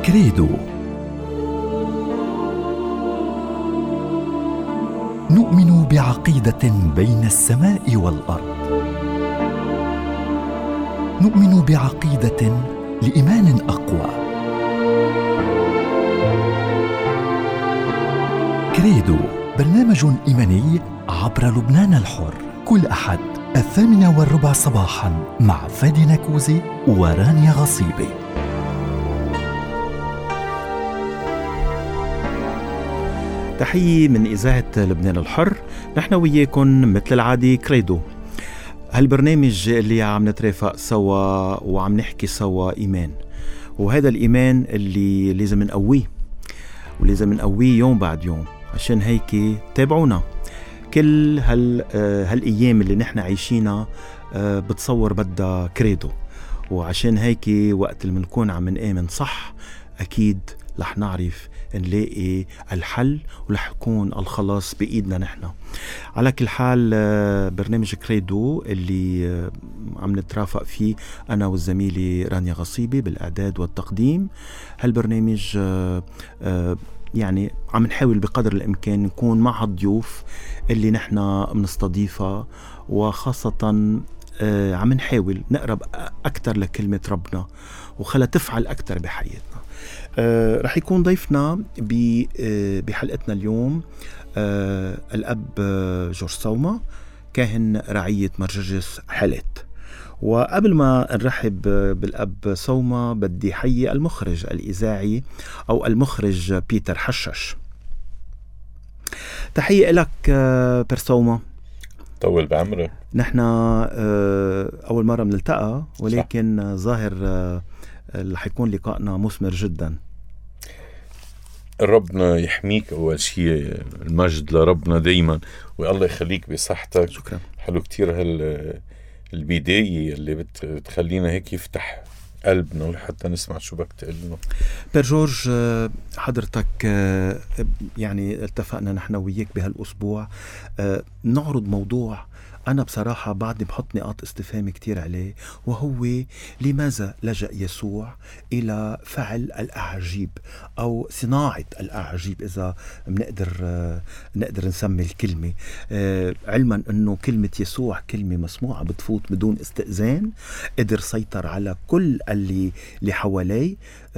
كريدو. نؤمن بعقيدة بين السماء والأرض. نؤمن بعقيدة لإيمان أقوى. كريدو برنامج إيماني عبر لبنان الحر، كل أحد 8:15 صباحاً مع فادي نكوزي ورانيا غصيبي. تحية من إذاعة لبنان الحر. نحن وياكم مثل العادي كريدو، هالبرنامج اللي عم نترافق سوا وعم نحكي سوا إيمان، وهذا الإيمان اللي لازم نقويه ولازم نقويه يوم بعد يوم. عشان هيك تابعونا كل هالأيام اللي نحن عايشينها، بتصور بدها كريدو. وعشان هيك وقت اللي منكون عم نآمن صح أكيد رح نعرف نلاقي الحل ورح يكون الخلاص بإيدنا نحن. على كل حال برنامج كريدو اللي عم نترافق فيه أنا والزميلة رانيا غصيبي بالإعداد والتقديم. هالبرنامج يعني عم نحاول بقدر الإمكان نكون مع الضيوف اللي نحن بنستضيفها، وخاصة عم نحاول نقرب أكتر لكلمة ربنا وخلا تفعل أكتر بحياتنا. رح يكون ضيفنا بحلقتنا اليوم الأب جورج صومة، كاهن رعية مرجرجس حلت. وقبل ما نرحب بالأب صومة بدي حيي المخرج الإذاعي أو المخرج بيتر حشش. تحية لك برصومة. طول بعمرك. نحن أول مرة بنلتقى، ولكن ظاهر رح يكون لقائنا مثمر جدا. ربنا يحميك أول شيء، المجد لربنا دايما، والله يخليك بصحتك. شكرا. حلو كتير البداية اللي بتخلينا هيك يفتح قلبنا وحتى نسمع شو بدك تقلنا. بير جورج، حضرتك يعني اتفقنا نحن وياك بهالأسبوع نعرض موضوع أنا بصراحة بعدني بحط نقاط استفهام كتير عليه، وهو لماذا لجأ يسوع إلى فعل الأعاجيب أو صناعة الأعاجيب، إذا نقدر نسمي الكلمة، علما أنه كلمة يسوع كلمة مسموعة بتفوت بدون استئذان. قدر سيطر على كل اللي حواليه،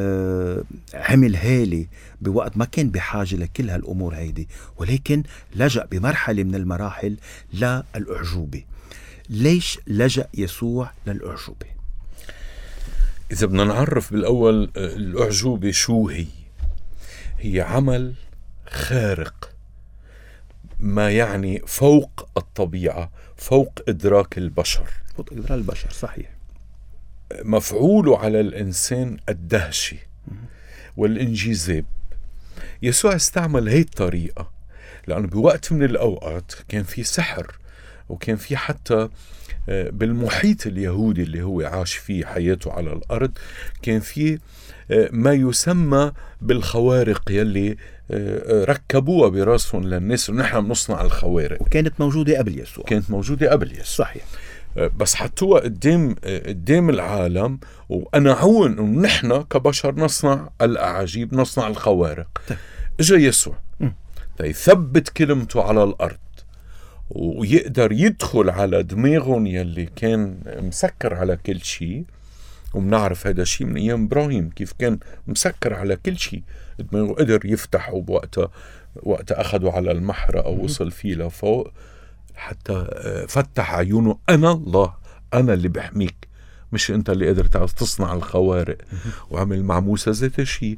عمل هالي بوقت ما كان بحاجة لكل هالأمور هيدي، ولكن لجأ بمرحلة من المراحل للأعجوبة. ليش لجأ يسوع للأعجوبة؟ إذا بدنا نعرف بالأول الأعجوبة شو هي عمل خارق، ما يعني فوق الطبيعة، فوق إدراك البشر. فوق إدراك البشر، صحيح. مفعوله على الإنسان الدهشة والانجذاب. يسوع استعمل هاي الطريقة لأنه بوقت من الأوقات كان في سحر، وكان في حتى بالمحيط اليهودي اللي هو عاش فيه حياته على الأرض كان في ما يسمى بالخوارق يلي ركبوها براسهم للناس، ونحن بنصنع الخوارق. وكانت موجودة قبل يسوع. صحيح. بس حطوها قدام العالم، وقنعون انه نحن كبشر نصنع الأعاجيب، نصنع الخوارق. اجا يسوع يثبت كلمته على الأرض، ويقدر يدخل على دماغهم يلي كان مسكر على كل شيء. ومنعرف هذا الشيء من أيام إبراهيم كيف كان مسكر على كل شيء، دماغه قدر يفتح، وقت أخذوا على المحرة أو وصل فيه لفوق حتى فتح عيونه. أنا الله، أنا اللي بحميك، مش أنت اللي قدرت تصنع الخوارق. وعمل مع موسى ذات الشيء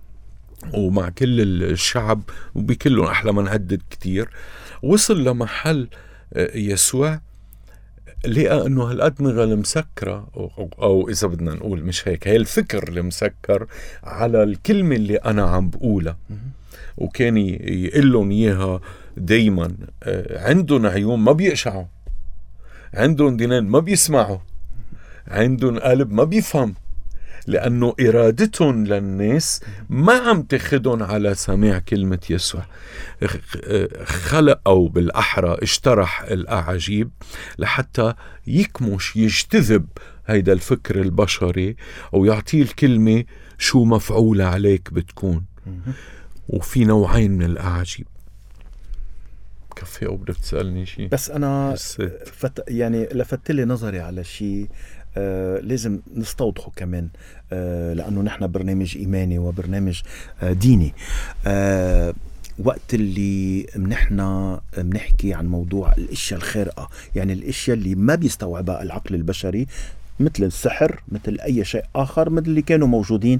ومع كل الشعب، وبكلهم أحلى ما نعدد كتير. وصل لمحل يسوع لقى أنه هالأدمغة المسكرة، أو إذا بدنا نقول مش هيك، هي الفكر المسكر على الكلمة اللي أنا عم بقولها. وكان يقلن إياها دايما. عندهم عيون ما بيقشعوا، عندهم دينين ما بيسمعوا، عندهم قلب ما بيفهم، لأنه إرادتهم للناس ما عم تاخدهم على سماع كلمة يسوع. خلق أو بالأحرى اشترح الأعاجيب لحتى يكمش يجتذب هيدا الفكر البشري أو يعطيه الكلمة شو مفعولة عليك بتكون. وفي نوعين من الأعاجيب. كفي أو بدك تسألني شيء؟ بس أنا يعني لفت لي نظري على شيء لازم نستوضحه كمان، لأنه نحن برنامج إيماني وبرنامج ديني. وقت اللي نحن بنحكي عن موضوع الاشياء الخارقة، يعني الاشياء اللي ما بيستوعبها العقل البشري، مثل السحر، مثل اي شيء اخر، مثل اللي كانوا موجودين.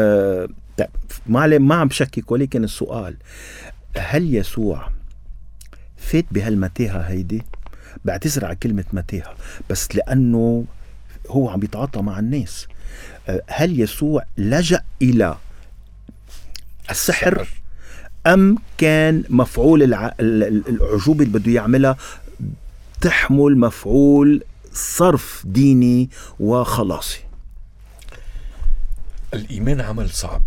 ما عم بشكك، ولكن السؤال، هل يسوع فات بهالمتاهة هيدي؟ بعتذر على كلمة متاهة، بس لأنه هو عم بيتعاطى مع الناس. هل يسوع لجأ إلى السحر أم كان مفعول الأعجوبة اللي بده يعملها تحمل مفعول صرف ديني وخلاصي؟ الإيمان عمل صعب.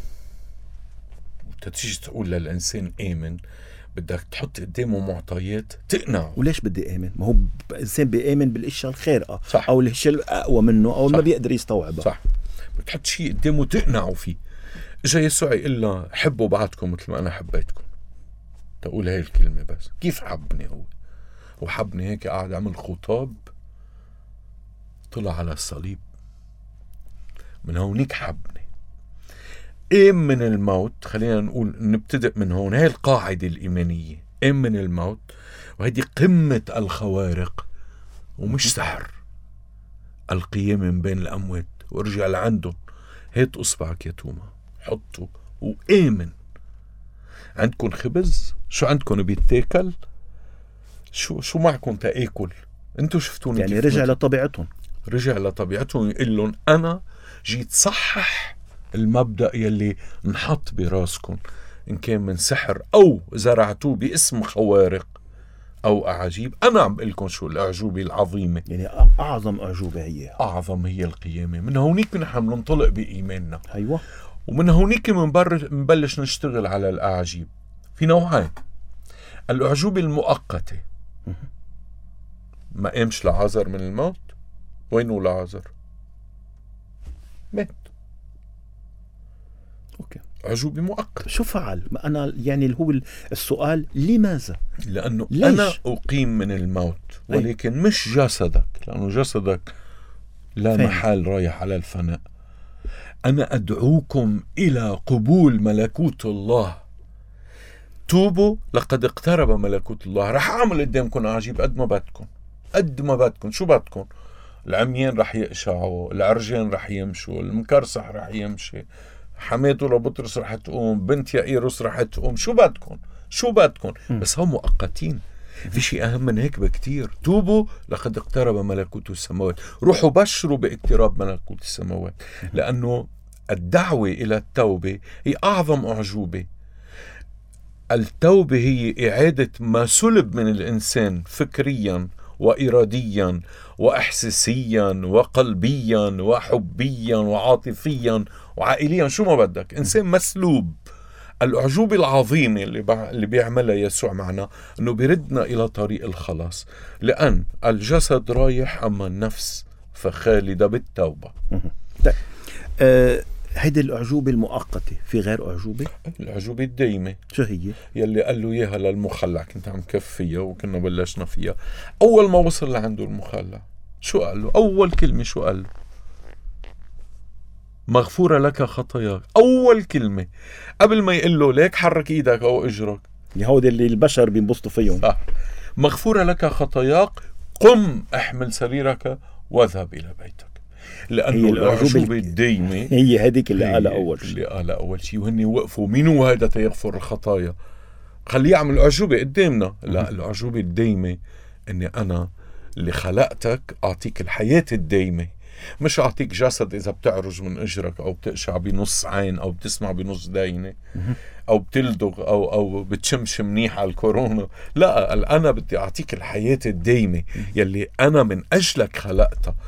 تيجي تقول للإنسان آمن، بدك تحط قدامه معطيات تقنعه. وليش بدي آمن؟ ما هو الإنسان بيآمن بالأشياء الخارقة، صح. أو الأشياء الأقوى منه، أو ما بيقدر يستوعبها. صح. بتحط شيء قدامه تقنعه فيه. إجا يسوع يقول له حبوا بعضكم مثل ما أنا حبيتكم. تقول هاي الكلمة بس. كيف حبني هو؟ وحبني هيك قاعد عمل خطاب، طلع على الصليب، من هونيك حبني. قام من الموت. خلينا نقول نبتدئ من هون. هاي القاعدة الإيمانية، قام من الموت، وهذه قمة الخوارق ومش سحر. القيام من بين الأموات وارجع لعندهم. هات أصبعك يا توما، حطه وآمن. عندكم خبز؟ شو عندكم بيتاكل؟ شو معكم تاكل؟ انتوا شفتوني يعني رجع لطبيعتهم. رجع لطبيعتهم، يقول لهم أنا جيت صحح المبدأ يلي نحط براسكم، إن كان من سحر أو زرعتوه باسم خوارق أو أعاجيب. أنا عم بقول لكم شو الأعجوبة العظيمة. يعني أعظم أعجوبة هي أعظم، هي القيامة. من هونيك نحن بننطلق بإيماننا. أيوة. ومن هونيك منبلش نشتغل على الأعاجيب. في نوعين: الأعجوبة المؤقتة. ما قامش لعازر من الموت. وينه لعازر؟ مات. أوكي. أعجوبة مؤقتة. شو فعل؟ ما أنا يعني هو السؤال، لماذا؟ لأنه ليش؟ أنا أقيم من الموت، ولكن مش جسدك، لأنه جسدك لا محال رايح على الفناء. أنا أدعوكم إلى قبول ملكوت الله. توبوا لقد اقترب ملكوت الله. رح أعمل قدامكم عجيب قد ما بدكم، قد ما بدكم. شو بدكم؟ العميان رح يقشعوا، العرجان رح يمشوا، المكرسح رح يمشي، حماته لبطرس رح تقوم، بنت يائيروس رح تقوم. شو بدكم؟ شو بدكم؟ بس هم مؤقتين. في شيء أهم من هيك بكتير. توبوا لقد اقترب ملكوت السماوات. روحوا بشروا باقتراب ملكوت السماوات، لأنه الدعوة إلى التوبة هي أعظم أعجوبة. التوبة هي إعادة ما سلب من الإنسان فكريا وإراديا وإحساسيا وقلبيا وحبيا وعاطفيا وعائليا، شو ما بدك. إنسان مسلوب. الأعجوبة العظيمة اللي بيعملها يسوع معنا أنه بيردنا إلى طريق الخلاص، لأن الجسد رايح أما النفس فخالدة بالتوبة. هيدي الأعجوبة المؤقتة. في غير أعجوبة؟ الأعجوبة الدايمة. شو هي؟ يلي قال له إياها للمخلع. كنت عم كفيها وكنا بلشنا فيها. أول ما وصل لعنده المخلع شو قال له؟ أول كلمة شو قال له؟ مغفورة لك خطاياك. أول كلمة قبل ما يقول له ليك حرك إيدك أو إجرك. هودي اللي البشر بينبسطوا فيهم. مغفورة لك خطاياك، قم احمل سريرك واذهب إلى بيتك. لأنه الأعجوبة الدايمة هي هذيك اللي قالها أول شيء. اللي قالها أول شيء. وهن وقفوا مين هو هذا تيغفر الخطايا؟ خليه يعمل أعجوبة قدامنا. لا، الأعجوبة الدايمة إني أنا اللي خلقتك أعطيك الحياة الدايمة، مش أعطيك جسد إذا بتعرج من إجرك أو بتقشع بنص عين أو بتسمع بنص داينة أو بتلدغ أو بتشمش منيح على الكورونا. لا، أنا بدي أعطيك الحياة الدايمة يلي أنا من أجلك خلقتها.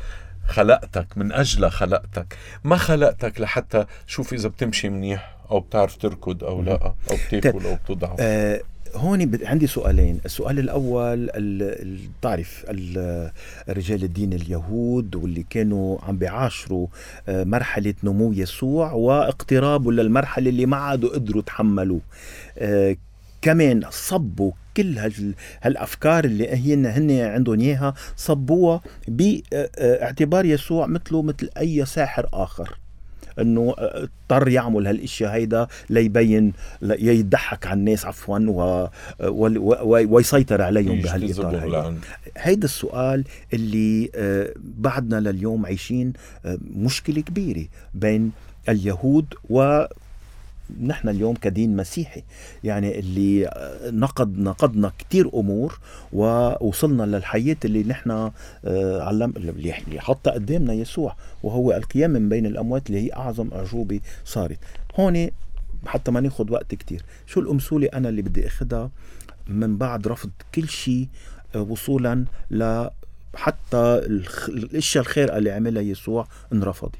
خلقتك من أجل خلقتك، ما خلقتك لحتى شوف إذا بتمشي منيح أو بتعرف تركض أو لا أو بتاكل أو بتضعف. هون عندي سؤالين. السؤال الأول، تعرف رجال الدين اليهود واللي كانوا عم بيعاشروا مرحلة نمو يسوع واقترابه للمرحلة اللي ما عادوا قدروا تحملوا، كمان صبوا كل هالأفكار اللي هن عندهم إياها، صبوها باعتبار يسوع مثل أي ساحر آخر، انه اضطر يعمل هالاشياء هيدا ليبين يضحك على الناس عفوا ويسيطر عليهم بهالاطار. هيدا السؤال اللي بعدنا لليوم عايشين مشكلة كبيرة بين اليهود ونحن اليوم كدين مسيحي، يعني اللي نقدنا كتير أمور ووصلنا للحياة اللي نحن اللي حطها قدامنا يسوع، وهو القيام من بين الأموات اللي هي أعظم أعجوبة صارت. هون حتى ما ناخد وقت كتير، شو الأمثلة أنا اللي بدي أخدها من بعد رفض كل شيء وصولا حتى الاشياء الخير اللي عملها يسوع انرفضت؟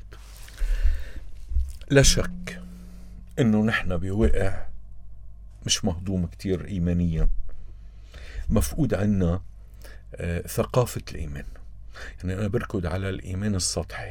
لا شك انه نحن بوقع مش مهضوم كتير ايمانيا، مفقود عنا ثقافة الايمان. يعني انا بركض على الايمان السطحي،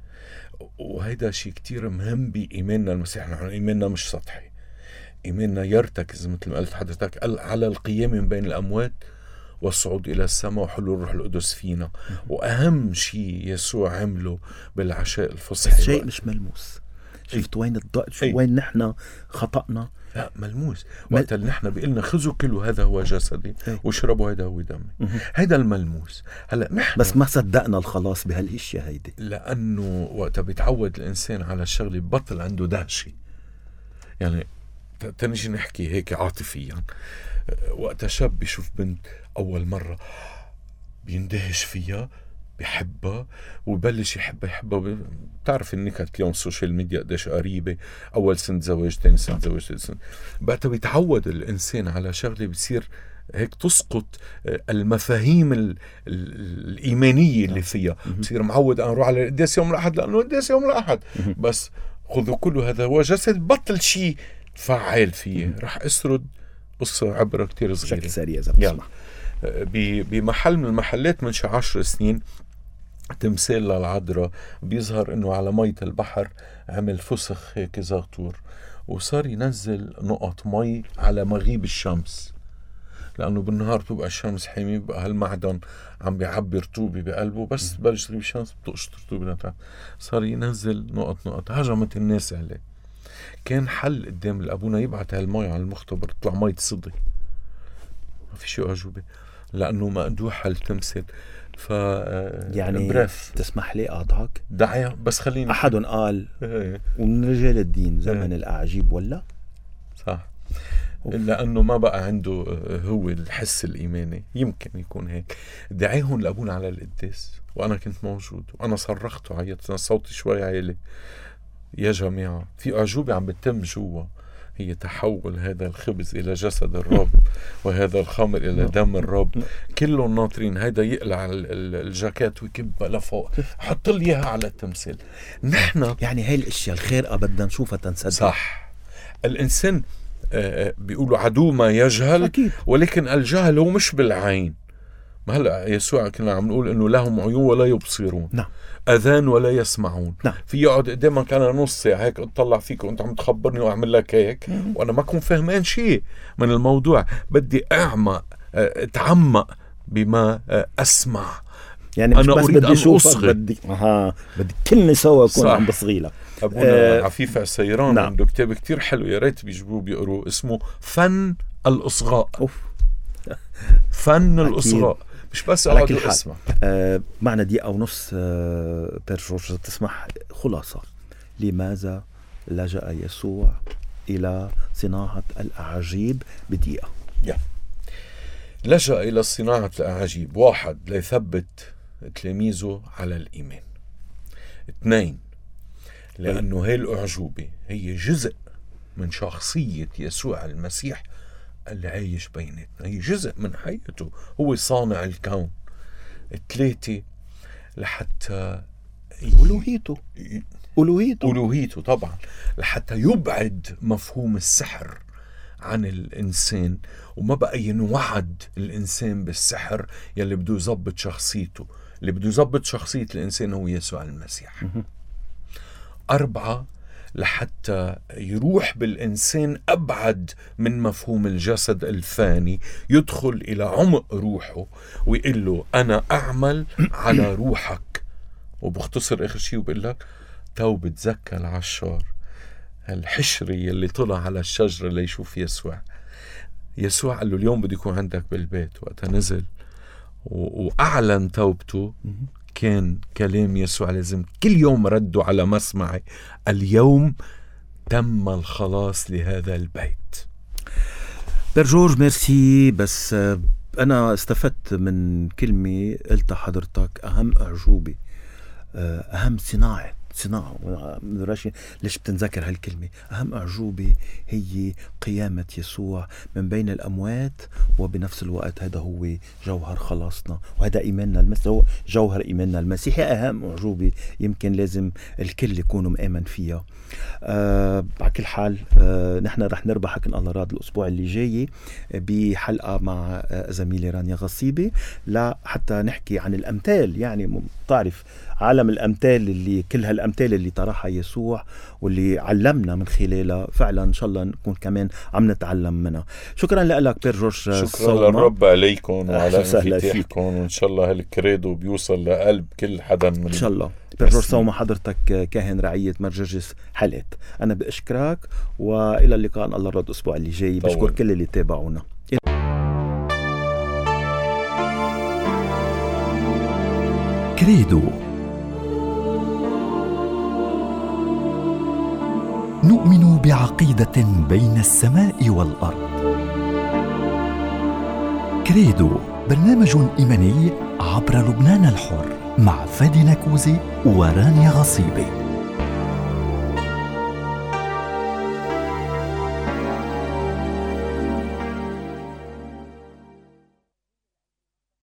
وهيدا شيء كتير مهم بايماننا المسيحي. نحن ايماننا مش سطحي، ايماننا يرتكز مثل ما قلت حضرتك على القيام من بين الاموات والصعود إلى السماء وحلول الروح القدس فينا. وأهم شيء يسوع عمله بالعشاء الفصحي شيء مش ملموس. شفت وين وين نحن خطأنا؟ لا ملموس. وقت اللي نحن بيقلنا خذوا كله هذا هو جسدي واشربوا هذا هو دمي، هذا الملموس. هلا نحن بس ما صدقنا الخلاص بهالاشياء هيدي، لأنه وقت بيتعود الإنسان على الشغله بطل عنده دهشة. يعني تنجي نحكي هيك عاطفيا، وقت شاب بيشوف بنت أول مرة بيندهش فيها، بيحبها ويبلش يحبها. بتعرف النكت اليوم السوشيال ميديا قديش قريبة، أول سنة زواج، تاني سنة زواج، ثالث سنة. بقى بيتعود الإنسان على شغلة بصير هيك تسقط المفاهيم الإيمانية اللي فيها. بصير معود أن أروح على القداس يوم الأحد لأنه القداس يوم الأحد، بس خذوا كله هذا هو جسد، بطل شيء فعال فيه. رح أسرد قصة عبرة كتير صغيرة بشكل سريع إذا بتسمح. بمحل من المحلات من 10 سنين تمثال للعذراء، بيظهر انه على مية البحر عمل فسخ هيك زغطور، وصار ينزل نقط مي على مغيب الشمس، لانه بالنهار بتبقى الشمس حامية، بقى هالمعدن عم بيعبي رطوبة بقلبه، بس بلش تغيب الشمس بتقشط رطوبة. صار ينزل نقط. هجمت الناس عليه. كان حل قدام الابونا يبعت هالمي على المختبر تطلع مي صدي، ما في شيء أعجوبة لأنه مقدوح هالتمثل. يعني بريف تسمح لي أضحك دعية، بس خليني. أحد قال ومن رجال الدين زمن الأعاجيب ولا صح، لأنه ما بقى عنده هو الحس الإيماني. يمكن يكون هيك. دعيهم لأبونا على القداس وأنا كنت موجود، وأنا صرخت وعيطت، صوتي شوي عالي. يا جماعة في أعجوبة عم بتتم جوا، هي تحول هذا الخبز إلى جسد الرب وهذا الخمر إلى دم الرب. كلهم ناطرين هيدا يقلع الجاكيت ويكبها لفوق، حط لي إياها على التمثال. نحن يعني هاي الاشياء الخير بدنا نشوفها تنصدق. صح. الإنسان بيقولوا عدو ما يجهل أكيد. ولكن الجهل هو مش بالعين. ما هلأ يسوع كنا عم نقول إنه لهم عيون ولا يبصرون، نعم، أذان ولا يسمعون. نعم. في يقعد قدامك أنا نص ساعة هيك أطلع فيك وأنت عم تخبرني وأعمل لك هيك وأنا ما أكون فهمان شيء من الموضوع. بدي أتعمق بما أسمع. يعني مش بس بدي أشوفك، بدي كلنا سوا أكون عم بصغي لك. أبونا عفيف عسيران نعم. عنده كتاب كتير حلو، يا ريت بيجيبوه بيقروه، اسمه فن الإصغاء. فن الإصغاء، مش بس أقعد أسمع. معنا دقيقة ونص بيرجورج، تسمح خلاصة لماذا لجأ يسوع إلى صناعة الأعاجيب بدقيقة؟ لجأ إلى صناعة الأعاجيب. 1 ليثبت تلاميذه على الإيمان. 2 لأنه هاي الأعجوبة هي جزء من شخصية يسوع المسيح اللي عايش بيناتنا، هي جزء من حياته، هو صانع الكون. 3 لحتى ألوهيته طبعا، لحتى يبعد مفهوم السحر عن الإنسان، وما بقى ينوعد الإنسان بالسحر يلي بده يزبط شخصيته. اللي بده يزبط شخصية الإنسان هو يسوع المسيح. 4، لحتى يروح بالإنسان أبعد من مفهوم الجسد الفاني، يدخل إلى عمق روحه ويقول له أنا أعمل على روحك. وبختصر آخر شيء وبقول لك توبة زكا العشار، الحشري اللي طلع على الشجرة ليشوف يسوع قال له اليوم بدي يكون عندك بالبيت. وقتها نزل وأعلن توبته، كان كلام يسوع لازم كل يوم ردوا على مسمعي: اليوم تم الخلاص لهذا البيت. بير جورج ميرسي. بس أنا استفدت من كلمة قلتها حضرتك، أهم أعجوبة، أهم صناعة ليش بتنذكر هالكلمة؟ أهم أعجوبة هي قيامة يسوع من بين الأموات، وبنفس الوقت هذا هو جوهر خلاصنا، وهذا إيماننا هو جوهر إيماننا المسيحي. أهم أعجوبة يمكن لازم الكل يكون مآمن فيها. على كل حال نحن رح نربحك إن الله راد الأسبوع اللي جاي بحلقة مع زميلي رانيا غصيبة، حتى نحكي عن الأمثال. يعني تعرف عالم الأمثال، اللي كل هالأمثال اللي طرحها يسوع واللي علمنا من خلالها، فعلا إن شاء الله نكون كمان عم نتعلم منها. شكرا لك بير جورج. شكرا للرب عليكم وعلى انفتاحكم، وإن شاء الله هالكريدو بيوصل لقلب كل حدا من إن شاء الله. بير جورج صوما، حضرتك كاهن رعية مرجرجس حلقت. أنا بأشكرك وإلى اللقاء إن الله رد الأسبوع اللي جاي. بشكر كل اللي تابعونا. كريدو. نؤمن بعقيدة بين السماء والأرض. كريدو برنامج إيماني عبر لبنان الحر مع فادي نكوزي ورانيا غصيبي.